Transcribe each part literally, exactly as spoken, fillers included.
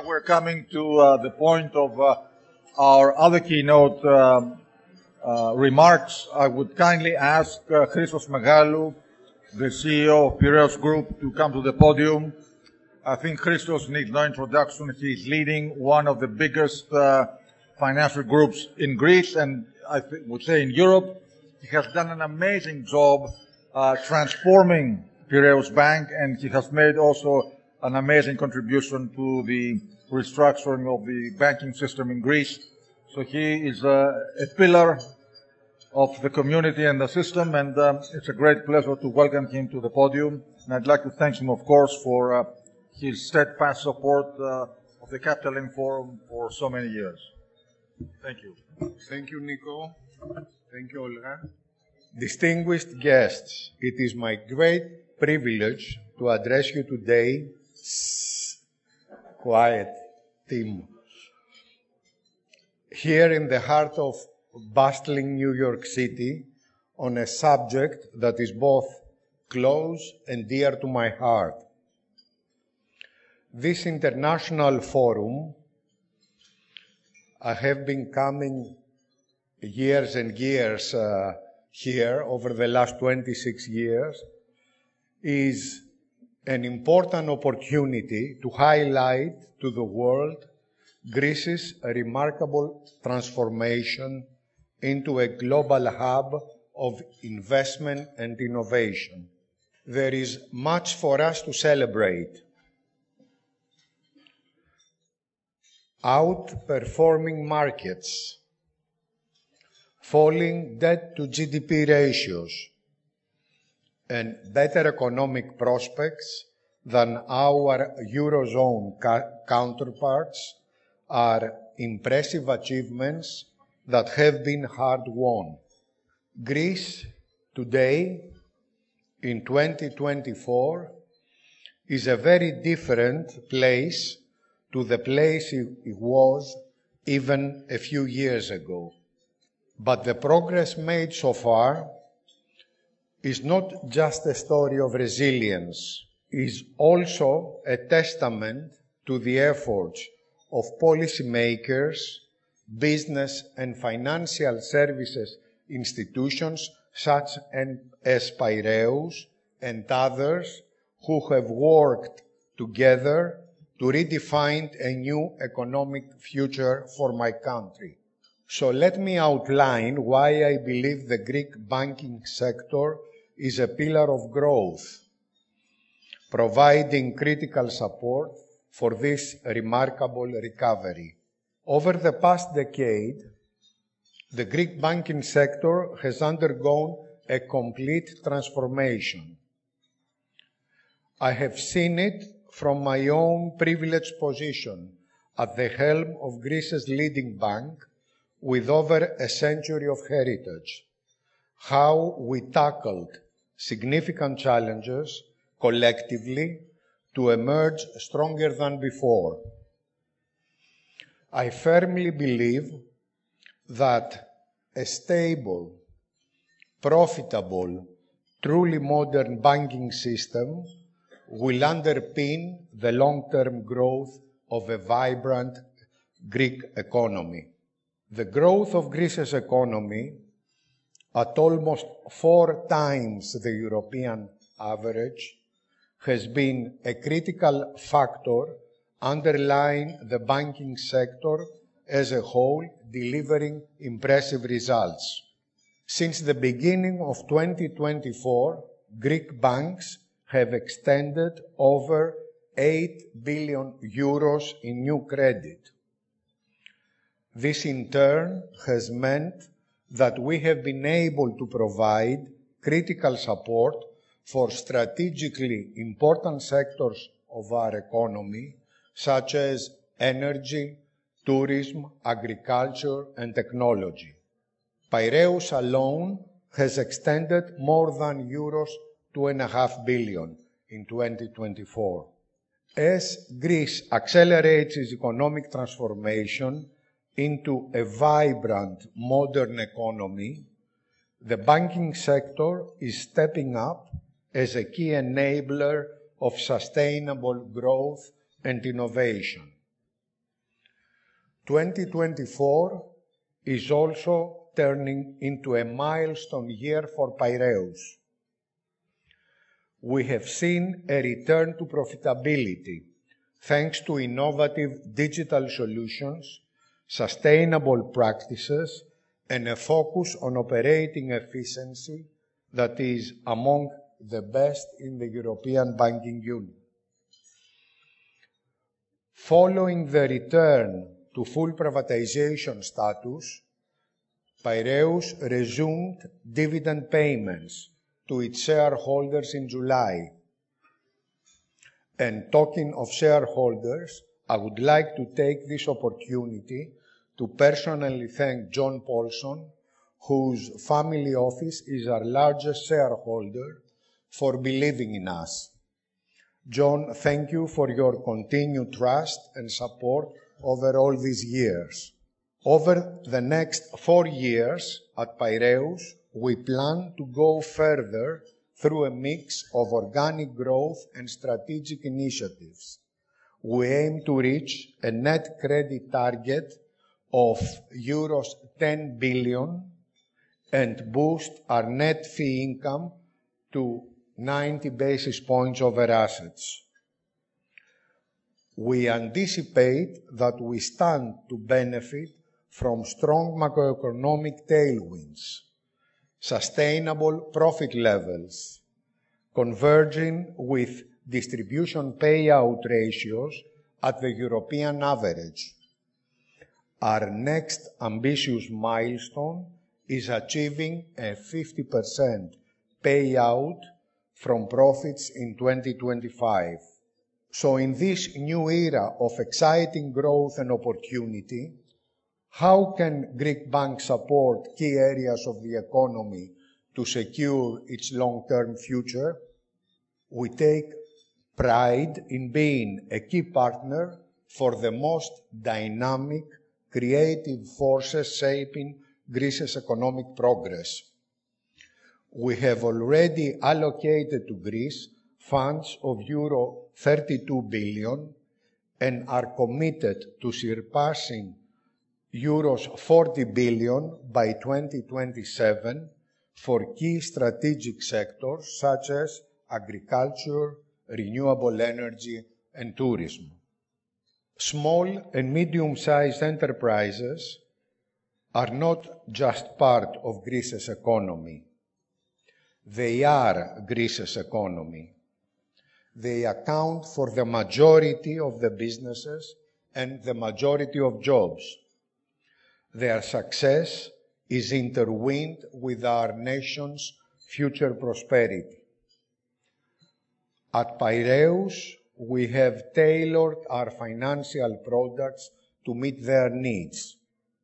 now we're coming to uh, the point of uh, our other keynote um, uh, remarks. I would kindly ask uh, Christos Megalou, the C E O of Piraeus Group, to come to the podium. I think Christos needs no introduction. He's leading one of the biggest uh, financial groups in Greece, and I th- would say in Europe. He has done an amazing job uh, transforming Piraeus Bank, and he has made also an amazing contribution to the restructuring of the banking system in Greece. So he is uh, a pillar of the community and the system, and um, it's a great pleasure to welcome him to the podium. And I'd like to thank him, of course, for uh, his steadfast support uh, of the Capital Link Forum for so many years. Thank you. Thank you, Nico. Thank you, Olga. Distinguished guests, it is my great privilege to address you today. Quiet, Tim. Here in the heart of bustling New York City on a subject that is both close and dear to my heart. This international forum, I have been coming years and years uh, here over the last twenty-six years, is an important opportunity to highlight to the world Greece's remarkable transformation into a global hub of investment and innovation. There is much for us to celebrate. Outperforming markets, falling debt to G D P ratios, and better economic prospects than our Eurozone ca- counterparts are impressive achievements that have been hard-won. Greece today, in twenty twenty-four, is a very different place to the place it was even a few years ago. But the progress made so far is not just a story of resilience, is also a testament to the efforts of policymakers, business and financial services institutions such as Piraeus and others who have worked together to redefine a new economic future for my country. So let me outline why I believe the Greek banking sector is a pillar of growth, providing critical support for this remarkable recovery. Over the past decade, the Greek banking sector has undergone a complete transformation. I have seen it from my own privileged position at the helm of Greece's leading bank with over a century of heritage, how we tackled significant challenges collectively to emerge stronger than before. I firmly believe that a stable, profitable, truly modern banking system will underpin the long-term growth of a vibrant Greek economy. The growth of Greece's economy, at almost four times the European average, has been a critical factor underlying the banking sector as a whole, delivering impressive results. Since the beginning of twenty twenty-four, Greek banks have extended over eight billion euros in new credit. This in turn has meant that we have been able to provide critical support for strategically important sectors of our economy, such as energy, tourism, agriculture, and technology. Piraeus alone has extended more than euros two and a half billion in twenty twenty-four. As Greece accelerates its economic transformation into a vibrant, modern economy, the banking sector is stepping up as a key enabler of sustainable growth and innovation. twenty twenty-four is also turning into a milestone year for Piraeus. We have seen a return to profitability thanks to innovative digital solutions, sustainable practices, and a focus on operating efficiency that is among the best in the European Banking Union. Following the return to full privatization status, Piraeus resumed dividend payments to its shareholders in July. And talking of shareholders, I would like to take this opportunity to personally thank John Paulson, whose family office is our largest shareholder, for believing in us. John, thank you for your continued trust and support over all these years. Over the next four years at Piraeus, we plan to go further through a mix of organic growth and strategic initiatives. We aim to reach a net credit target of euros ten billion and boost our net fee income to ninety basis points over assets. We anticipate that we stand to benefit from strong macroeconomic tailwinds, sustainable profit levels, converging with distribution payout ratios at the European average. Our next ambitious milestone is achieving a fifty percent payout from profits in twenty twenty-five. So in this new era of exciting growth and opportunity, how can Greek banks support key areas of the economy to secure its long-term future? We take pride in being a key partner for the most dynamic, creative forces shaping Greece's economic progress. We have already allocated to Greece funds of euro thirty-two billion and are committed to surpassing euros forty billion by twenty twenty-seven for key strategic sectors such as agriculture, renewable energy, and tourism. Small and medium-sized enterprises are not just part of Greece's economy. They are Greece's economy. They account for the majority of the businesses and the majority of jobs. Their success is intertwined with our nation's future prosperity. At Piraeus, we have tailored our financial products to meet their needs.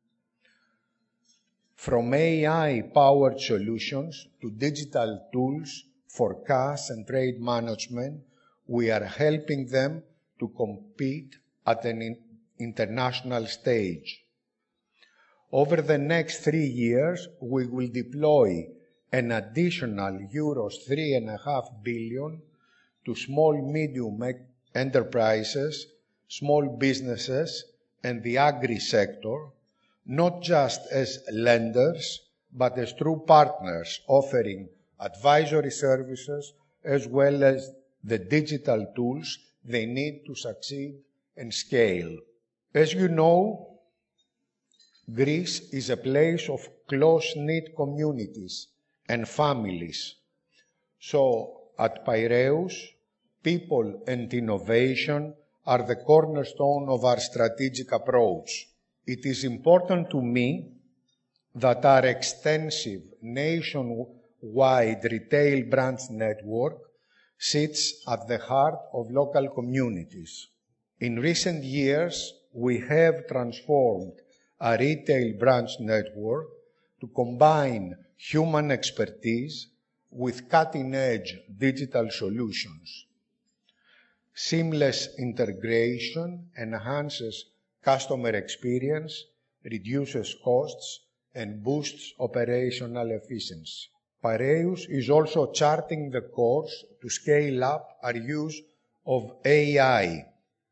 From A I-powered solutions to digital tools for cash and trade management, we are helping them to compete at an international stage. Over the next three years, we will deploy an additional euros three and a half billion to small-medium enterprises, small businesses, and the agri-sector, not just as lenders, but as true partners offering advisory services as well as the digital tools they need to succeed and scale. As you know, Greece is a place of close-knit communities and families. So, at Piraeus, people and innovation are the cornerstone of our strategic approach. It is important to me that our extensive nationwide retail branch network sits at the heart of local communities. In recent years, we have transformed our retail branch network to combine human expertise with cutting-edge digital solutions. Seamless integration enhances customer experience, reduces costs, and boosts operational efficiency. Piraeus is also charting the course to scale up our use of A I.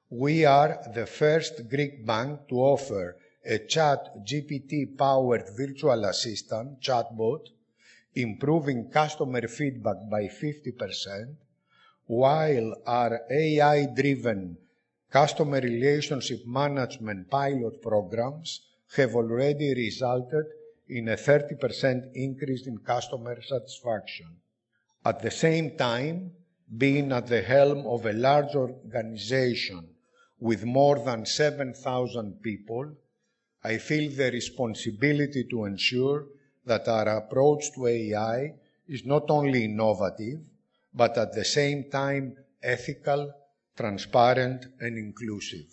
We are the first Greek bank to offer a Chat G P T-powered virtual assistant, chatbot, improving customer feedback by fifty percent, while our A I-driven customer relationship management pilot programs have already resulted in a thirty percent increase in customer satisfaction. At the same time, being at the helm of a large organization with more than seven thousand people, I feel the responsibility to ensure that our approach to A I is not only innovative, but at the same time ethical, transparent, and inclusive.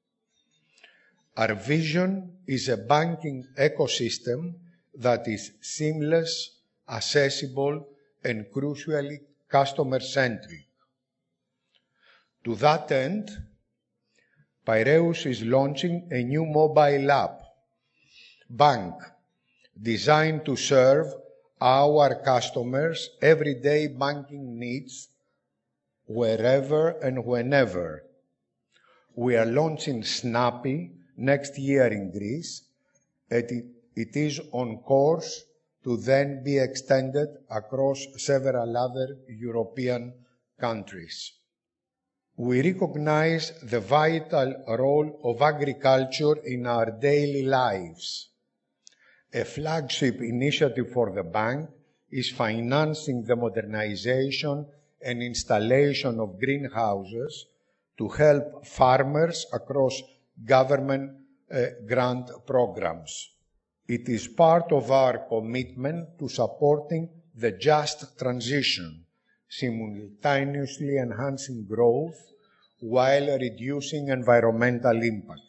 Our vision is a banking ecosystem that is seamless, accessible, and crucially customer-centric. To that end, Piraeus is launching a new mobile app, Bank, designed to serve our customers' everyday banking needs wherever and whenever. We are launching Snappy next year in Greece, and it, it is on course to then be extended across several other European countries. We recognize the vital role of agriculture in our daily lives. A flagship initiative for the bank is financing the modernization and installation of greenhouses to help farmers across government uh, grant programs. It is part of our commitment to supporting the just transition, simultaneously enhancing growth while reducing environmental impact.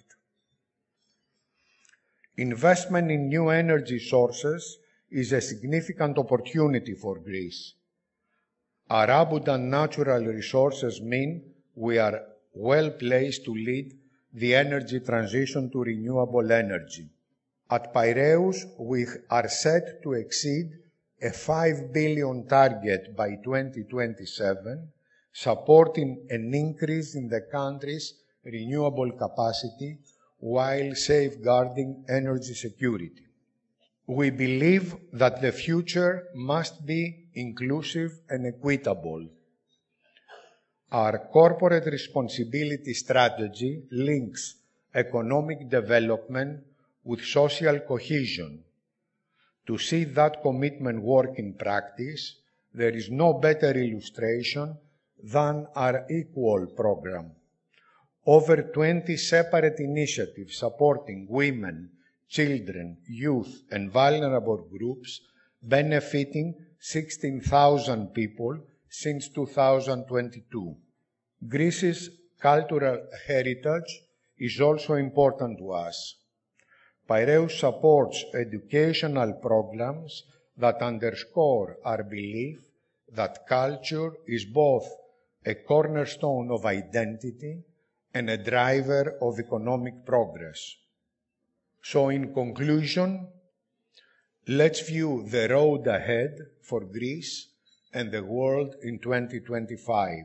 Investment in new energy sources is a significant opportunity for Greece. Our abundant natural resources mean we are well placed to lead the energy transition to renewable energy. At Piraeus, we are set to exceed a five billion target by twenty twenty-seven, supporting an increase in the country's renewable capacity while safeguarding energy security. We believe that the future must be inclusive and equitable. Our corporate responsibility strategy links economic development with social cohesion. To see that commitment work in practice, there is no better illustration than our Equal program. Over twenty separate initiatives supporting women, children, youth, and vulnerable groups, benefiting sixteen thousand people since two thousand twenty-two. Greece's cultural heritage is also important to us. Piraeus supports educational programs that underscore our belief that culture is both a cornerstone of identity and a driver of economic progress. So in conclusion, let's view the road ahead for Greece and the world in twenty twenty-five.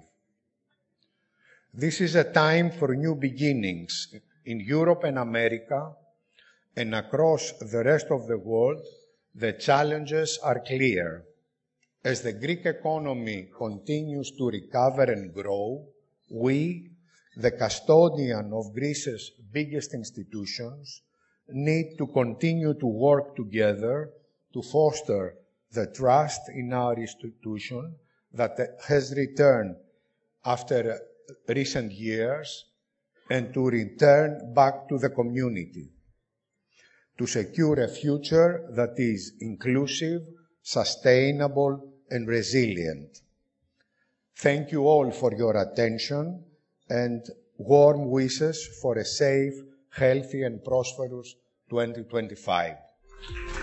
This is a time for new beginnings in Europe and America, and across the rest of the world, the challenges are clear. As the Greek economy continues to recover and grow, we, the custodian of Greece's biggest institutions, need to continue to work together to foster the trust in our institution that has returned after recent years and to return back to the community, to secure a future that is inclusive, sustainable, and resilient. Thank you all for your attention and warm wishes for a safe, healthy, and prosperous twenty twenty-five.